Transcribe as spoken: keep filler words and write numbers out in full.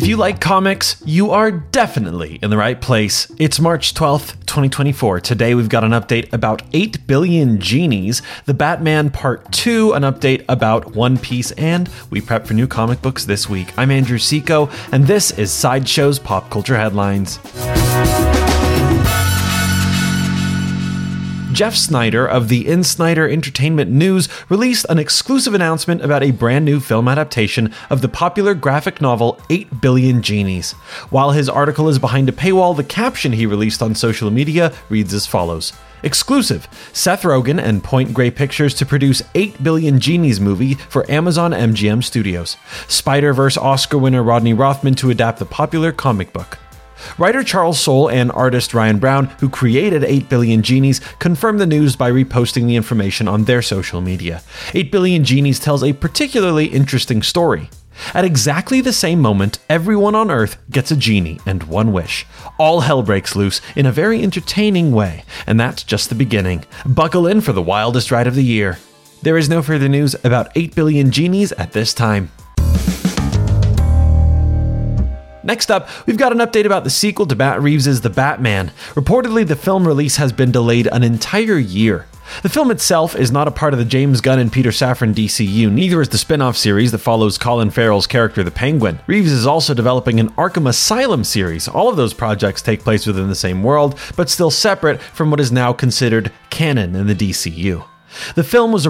If you like comics, you are definitely in the right place. It's March twelfth, twenty twenty-four. Today we've got an update about eight billion Genies, The Batman Part two, an update about One Piece, and we prep for new comic books this week. I'm Andrew Seco, and this is Sideshow's Pop Culture Headlines. Jeff Sneider of the In Snyder Entertainment News released an exclusive announcement about a brand new film adaptation of the popular graphic novel eight billion Genies. While his article is behind a paywall, the caption he released on social media reads as follows. Exclusive, Seth Rogen and Point Grey Pictures to produce eight billion Genies movie for Amazon M G M Studios. Spider-Verse Oscar winner Rodney Rothman to adapt the popular comic book. Writer Charles Soule and artist Ryan Brown, who created eight billion Genies, confirmed the news by reposting the information on their social media. eight billion Genies tells a particularly interesting story. At exactly the same moment, everyone on Earth gets a genie and one wish. All hell breaks loose in a very entertaining way, and that's just the beginning. Buckle in for the wildest ride of the year. There is no further news about eight billion Genies at this time. Next up, we've got an update about the sequel to Matt Reeves' The Batman. Reportedly, the film release has been delayed an entire year. The film itself is not a part of the James Gunn and Peter Safran D C U, neither is the spin-off series that follows Colin Farrell's character the Penguin. Reeves is also developing an Arkham Asylum series. All of those projects take place within the same world, but still separate from what is now considered canon in the D C U. The film was